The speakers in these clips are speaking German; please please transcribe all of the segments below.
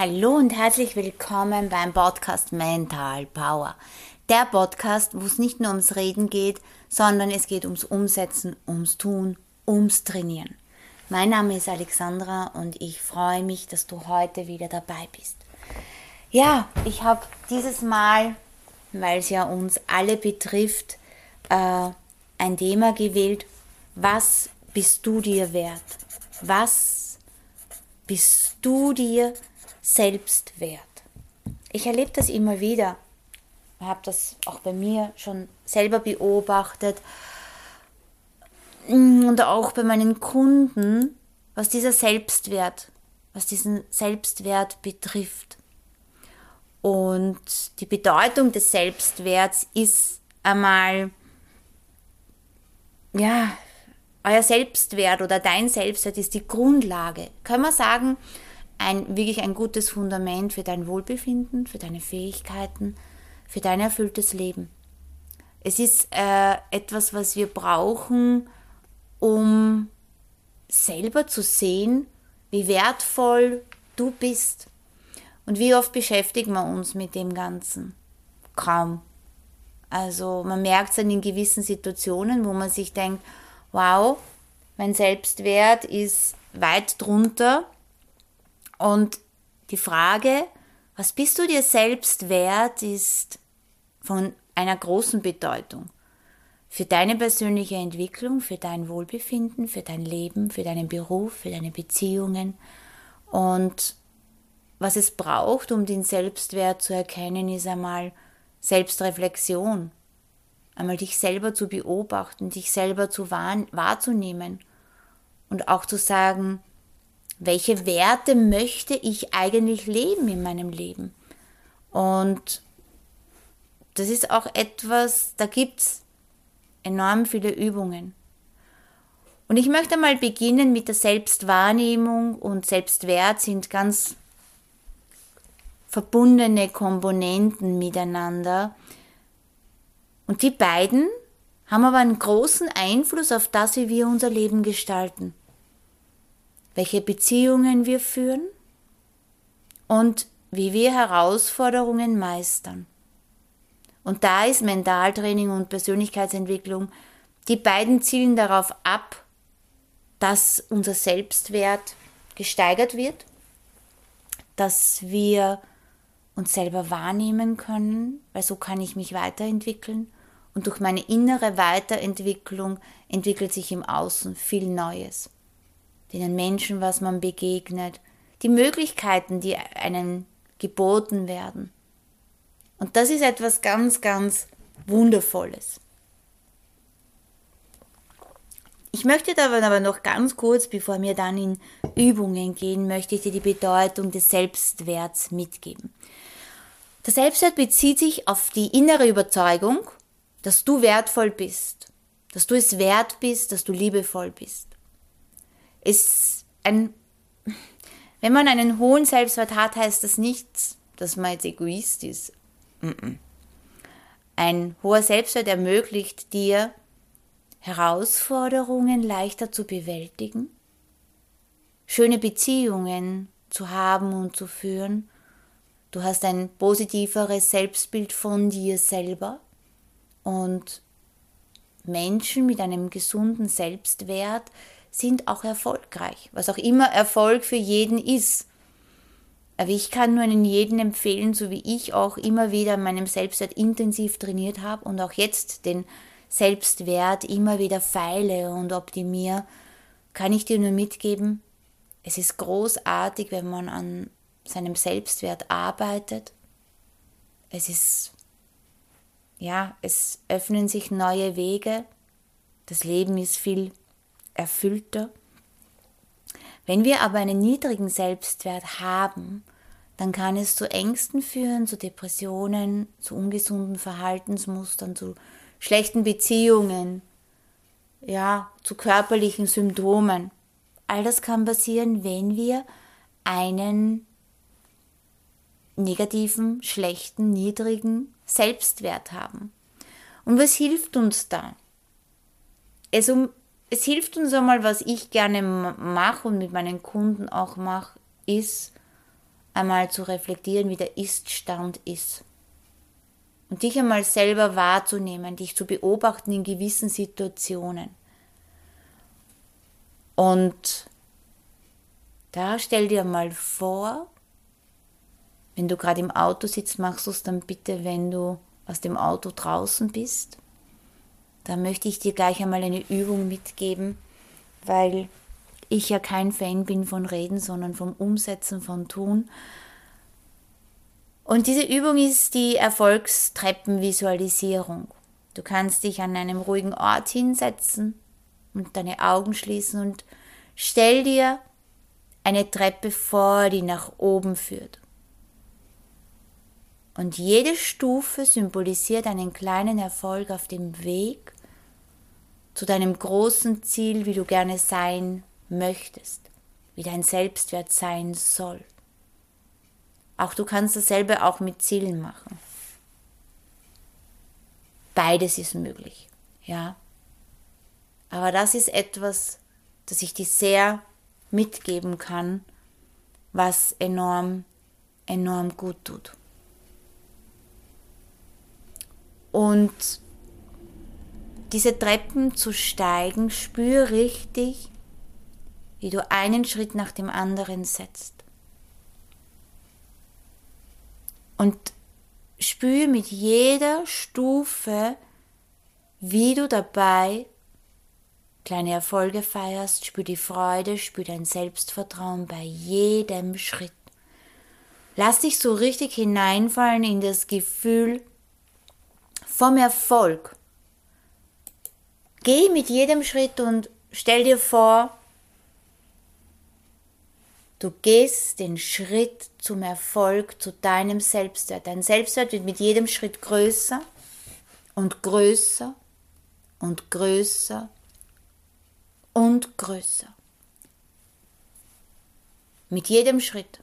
Hallo und herzlich willkommen beim Podcast Mental Power. Der Podcast, wo es nicht nur ums Reden geht, sondern es geht ums Umsetzen, ums Tun, ums Trainieren. Mein Name ist Alexandra und ich freue mich, dass du heute wieder dabei bist. Ja, ich habe dieses Mal, weil es ja uns alle betrifft, ein Thema gewählt. Was bist du dir wert? Was bist du dir selbst wert? Ich erlebe das immer wieder. Ich habe das auch bei mir schon selber beobachtet und auch bei meinen Kunden, was diesen Selbstwert betrifft. Und die Bedeutung des Selbstwerts ist einmal, ja, euer Selbstwert oder dein Selbstwert ist die Grundlage. Können wir sagen, wirklich ein gutes Fundament für dein Wohlbefinden, für deine Fähigkeiten, für dein erfülltes Leben. Es ist etwas, was wir brauchen, um selber zu sehen, wie wertvoll du bist. Und wie oft beschäftigen wir uns mit dem Ganzen? Kaum. Also man merkt es dann in gewissen Situationen, wo man sich denkt, wow, mein Selbstwert ist weit drunter. Und die Frage, was bist du dir selbst wert, ist von einer großen Bedeutung. Für deine persönliche Entwicklung, für dein Wohlbefinden, für dein Leben, für deinen Beruf, für deine Beziehungen. Und was es braucht, um den Selbstwert zu erkennen, ist einmal Selbstreflexion. Einmal dich selber zu beobachten, dich selber wahrzunehmen und auch zu sagen, welche Werte möchte ich eigentlich leben in meinem Leben? Und das ist auch etwas, da gibt es enorm viele Übungen. Und ich möchte mal beginnen mit der Selbstwahrnehmung und Selbstwert sind ganz verbundene Komponenten miteinander. Und die beiden haben aber einen großen Einfluss auf das, wie wir unser Leben gestalten. Welche Beziehungen wir führen und wie wir Herausforderungen meistern. Und da ist Mentaltraining und Persönlichkeitsentwicklung, die beiden zielen darauf ab, dass unser Selbstwert gesteigert wird, dass wir uns selber wahrnehmen können, weil so kann ich mich weiterentwickeln und durch meine innere Weiterentwicklung entwickelt sich im Außen viel Neues. Den Menschen, was man begegnet, die Möglichkeiten, die einem geboten werden. Und das ist etwas ganz, ganz Wundervolles. Ich möchte aber noch ganz kurz, bevor wir dann in Übungen gehen, möchte ich dir die Bedeutung des Selbstwerts mitgeben. Der Selbstwert bezieht sich auf die innere Überzeugung, dass du wertvoll bist, dass du es wert bist, dass du liebevoll bist. Wenn man einen hohen Selbstwert hat, heißt das nicht, dass man jetzt Egoist ist. Ein hoher Selbstwert ermöglicht dir, Herausforderungen leichter zu bewältigen, schöne Beziehungen zu haben und zu führen. Du hast ein positiveres Selbstbild von dir selber und Menschen mit einem gesunden Selbstwert sind auch erfolgreich, was auch immer Erfolg für jeden ist. Aber ich kann nur einen jeden empfehlen, so wie ich auch immer wieder an meinem Selbstwert intensiv trainiert habe und auch jetzt den Selbstwert immer wieder feile und optimiere, kann ich dir nur mitgeben, es ist großartig, wenn man an seinem Selbstwert arbeitet. Es öffnen sich neue Wege, das Leben ist viel erfüllter. Wenn wir aber einen niedrigen Selbstwert haben, dann kann es zu Ängsten führen, zu Depressionen, zu ungesunden Verhaltensmustern, zu schlechten Beziehungen, zu körperlichen Symptomen. All das kann passieren, wenn wir einen negativen, schlechten, niedrigen Selbstwert haben. Und was hilft uns da? Es hilft uns einmal, was ich gerne mache und mit meinen Kunden auch mache, ist einmal zu reflektieren, wie der Ist-Stand ist. Und dich einmal selber wahrzunehmen, dich zu beobachten in gewissen Situationen. Und da stell dir mal vor, wenn du gerade im Auto sitzt, machst du es dann bitte, wenn du aus dem Auto draußen bist. Da möchte ich dir gleich einmal eine Übung mitgeben, weil ich ja kein Fan bin von Reden, sondern vom Umsetzen von Tun. Und diese Übung ist die Erfolgstreppenvisualisierung. Du kannst dich an einem ruhigen Ort hinsetzen und deine Augen schließen und stell dir eine Treppe vor, die nach oben führt. Und jede Stufe symbolisiert einen kleinen Erfolg auf dem Weg zu deinem großen Ziel, wie du gerne sein möchtest, wie dein Selbstwert sein soll. Auch du kannst dasselbe auch mit Zielen machen. Beides ist möglich, ja. Aber das ist etwas, das ich dir sehr mitgeben kann, was enorm, enorm gut tut. Und diese Treppen zu steigen, spür richtig, wie du einen Schritt nach dem anderen setzt. Und spür mit jeder Stufe, wie du dabei kleine Erfolge feierst, spür die Freude, spür dein Selbstvertrauen bei jedem Schritt. Lass dich so richtig hineinfallen in das Gefühl vom Erfolg. Geh mit jedem Schritt und stell dir vor, du gehst den Schritt zum Erfolg, zu deinem Selbstwert. Dein Selbstwert wird mit jedem Schritt größer und größer und größer und größer. Mit jedem Schritt.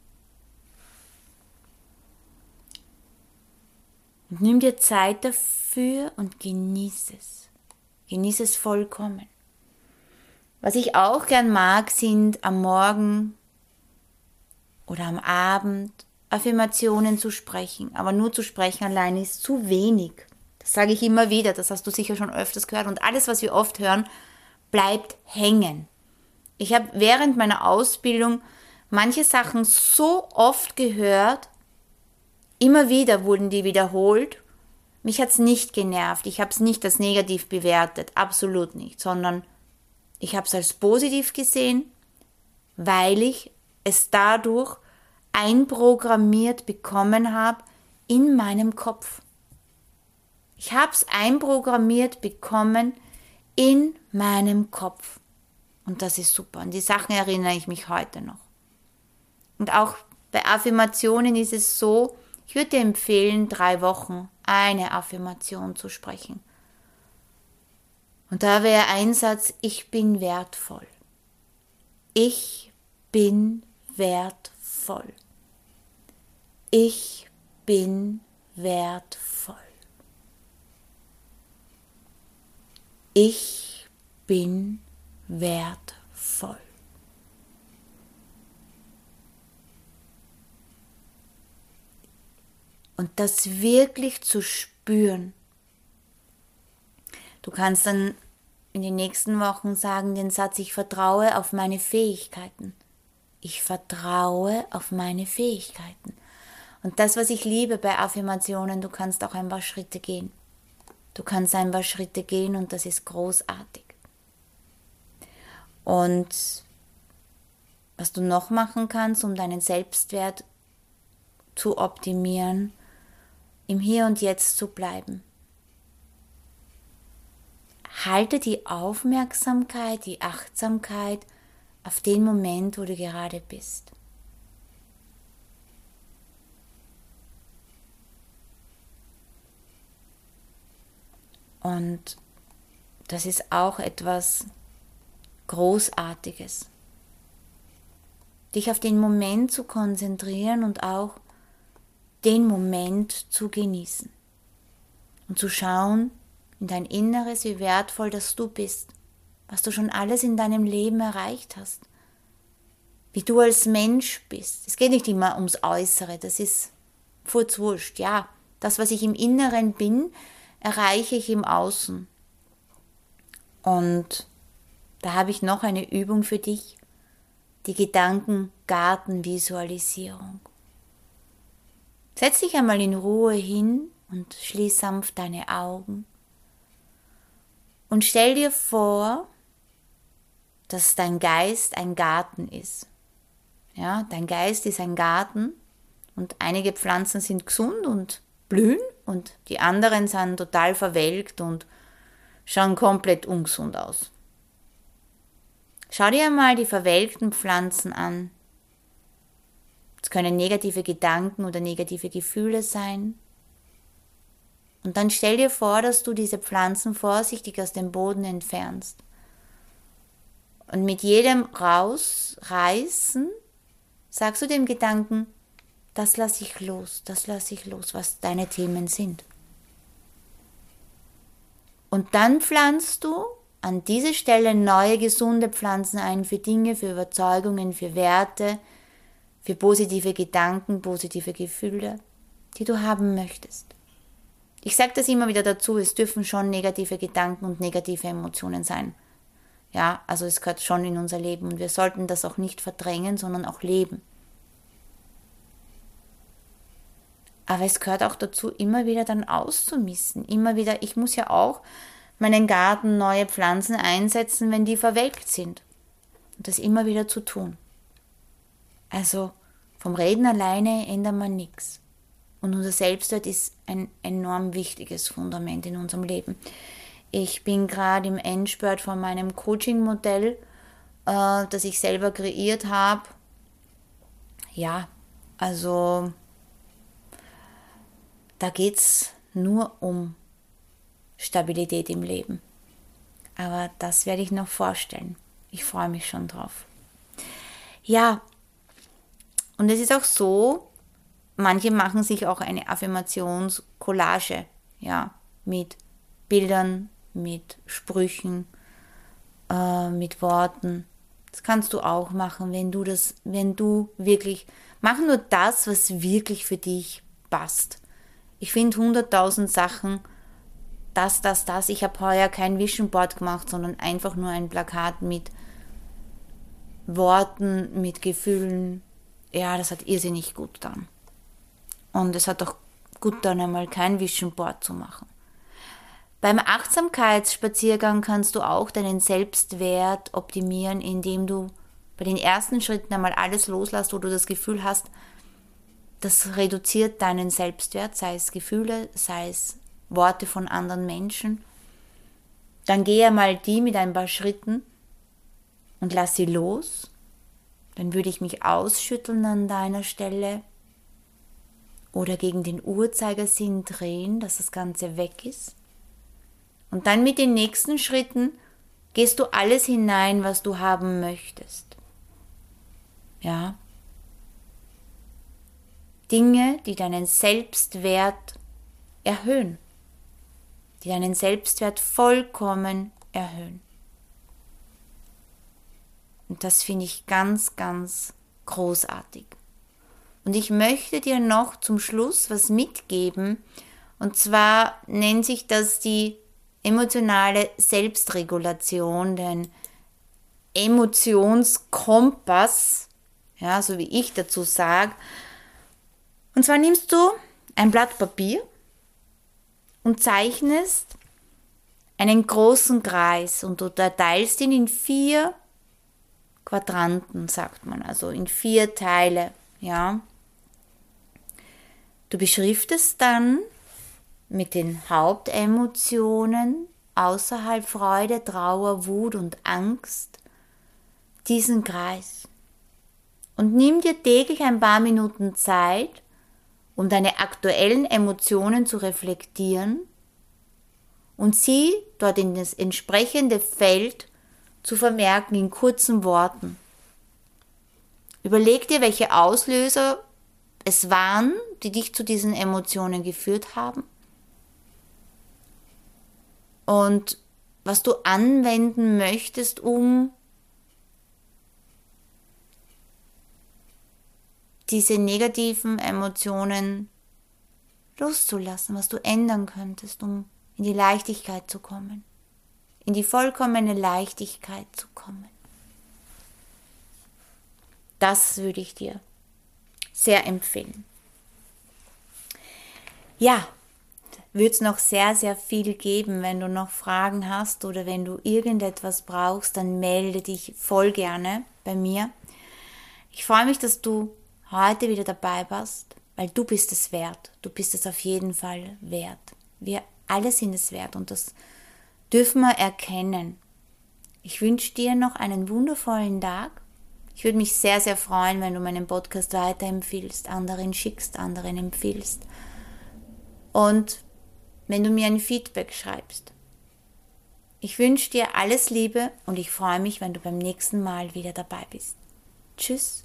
Und nimm dir Zeit dafür und genieß es. Genieß es vollkommen. Was ich auch gern mag, sind am Morgen oder am Abend Affirmationen zu sprechen. Aber nur zu sprechen allein ist zu wenig. Das sage ich immer wieder, das hast du sicher schon öfters gehört. Und alles, was wir oft hören, bleibt hängen. Ich habe während meiner Ausbildung manche Sachen so oft gehört, immer wieder wurden die wiederholt. Mich hat es nicht genervt, ich habe es nicht als negativ bewertet, absolut nicht, sondern ich habe es als positiv gesehen, weil ich es dadurch einprogrammiert bekommen habe in meinem Kopf. Ich habe es einprogrammiert bekommen in meinem Kopf. Und das ist super. An die Sachen erinnere ich mich heute noch. Und auch bei Affirmationen ist es so, ich würde dir empfehlen, 3 Wochen eine Affirmation zu sprechen. Und da wäre ein Satz: Ich bin wertvoll. Ich bin wertvoll. Ich bin wertvoll. Ich bin wertvoll. Und das wirklich zu spüren. Du kannst dann in den nächsten Wochen sagen den Satz: Ich vertraue auf meine Fähigkeiten. Ich vertraue auf meine Fähigkeiten. Und das, was ich liebe bei Affirmationen, du kannst auch ein paar Schritte gehen. Du kannst ein paar Schritte gehen und das ist großartig. Und was du noch machen kannst, um deinen Selbstwert zu optimieren, im Hier und Jetzt zu bleiben. Halte die Aufmerksamkeit, die Achtsamkeit auf den Moment, wo du gerade bist. Und das ist auch etwas Großartiges. Dich auf den Moment zu konzentrieren und auch den Moment zu genießen. Und zu schauen in dein Inneres, wie wertvoll das du bist, was du schon alles in deinem Leben erreicht hast, wie du als Mensch bist. Es geht nicht immer ums Äußere, das ist furzwurscht. Ja, das, was ich im Inneren bin, erreiche ich im Außen. Und da habe ich noch eine Übung für dich, die Gedankengartenvisualisierung. Setz dich einmal in Ruhe hin und schließ sanft deine Augen und stell dir vor, dass dein Geist ein Garten ist. Ja, dein Geist ist ein Garten und einige Pflanzen sind gesund und blühen und die anderen sind total verwelkt und schauen komplett ungesund aus. Schau dir einmal die verwelkten Pflanzen an. Es können negative Gedanken oder negative Gefühle sein. Und dann stell dir vor, dass du diese Pflanzen vorsichtig aus dem Boden entfernst. Und mit jedem Rausreißen sagst du dem Gedanken, das lasse ich los, was deine Themen sind. Und dann pflanzt du an diese Stelle neue, gesunde Pflanzen ein für Dinge, für Überzeugungen, für Werte, für positive Gedanken, positive Gefühle, die du haben möchtest. Ich sage das immer wieder dazu, es dürfen schon negative Gedanken und negative Emotionen sein. Ja, also es gehört schon in unser Leben und wir sollten das auch nicht verdrängen, sondern auch leben. Aber es gehört auch dazu, immer wieder dann auszumisten. Immer wieder, ich muss ja auch meinen Garten neue Pflanzen einsetzen, wenn die verwelkt sind. Und das immer wieder zu tun. Also vom Reden alleine ändert man nichts. Und unser Selbstwert ist ein enorm wichtiges Fundament in unserem Leben. Ich bin gerade im Endspurt von meinem Coaching-Modell, das ich selber kreiert habe. Ja, also da geht es nur um Stabilität im Leben. Aber das werde ich noch vorstellen. Ich freue mich schon drauf. Ja, und es ist auch so, manche machen sich auch eine Affirmationscollage, ja, mit Bildern, mit Sprüchen, mit Worten. Das kannst du auch machen, wenn du wirklich, mach nur das, was wirklich für dich passt. Ich finde 100.000 Sachen, das. Ich habe heuer kein Vision Board gemacht, sondern einfach nur ein Plakat mit Worten, mit Gefühlen. Ja, das hat irrsinnig gut getan. Und es hat auch gut getan, einmal kein Vision Board zu machen. Beim Achtsamkeitsspaziergang kannst du auch deinen Selbstwert optimieren, indem du bei den ersten Schritten einmal alles loslässt, wo du das Gefühl hast, das reduziert deinen Selbstwert, sei es Gefühle, sei es Worte von anderen Menschen. Dann gehe einmal die mit ein paar Schritten und lass sie los. Dann würde ich mich ausschütteln an deiner Stelle oder gegen den Uhrzeigersinn drehen, dass das Ganze weg ist. Und dann mit den nächsten Schritten gehst du alles hinein, was du haben möchtest. Ja. Dinge, die deinen Selbstwert erhöhen, die deinen Selbstwert vollkommen erhöhen. Und das finde ich ganz, ganz großartig. Und ich möchte dir noch zum Schluss was mitgeben, und zwar nennt sich das die emotionale Selbstregulation, den Emotionskompass, ja, so wie ich dazu sage. Und zwar nimmst du ein Blatt Papier und zeichnest einen großen Kreis und du teilst ihn in 4 Quadranten, sagt man, also in 4 Teile, ja. Du beschriftest dann mit den Hauptemotionen außerhalb Freude, Trauer, Wut und Angst diesen Kreis und nimm dir täglich ein paar Minuten Zeit, um deine aktuellen Emotionen zu reflektieren und sie dort in das entsprechende Feld zu vermerken in kurzen Worten. Überleg dir, welche Auslöser es waren, die dich zu diesen Emotionen geführt haben und was du anwenden möchtest, um diese negativen Emotionen loszulassen, was du ändern könntest, um in die Leichtigkeit zu kommen, in die vollkommene Leichtigkeit zu kommen. Das würde ich dir sehr empfehlen. Ja, wird es noch sehr, sehr viel geben. Wenn du noch Fragen hast oder wenn du irgendetwas brauchst, dann melde dich voll gerne bei mir. Ich freue mich, dass du heute wieder dabei warst, weil du bist es wert. Du bist es auf jeden Fall wert. Wir alle sind es wert und das dürfen wir erkennen. Ich wünsche dir noch einen wundervollen Tag. Ich würde mich sehr, sehr freuen, wenn du meinen Podcast weiterempfiehlst, anderen schickst, anderen empfiehlst. Und wenn du mir ein Feedback schreibst. Ich wünsche dir alles Liebe und ich freue mich, wenn du beim nächsten Mal wieder dabei bist. Tschüss.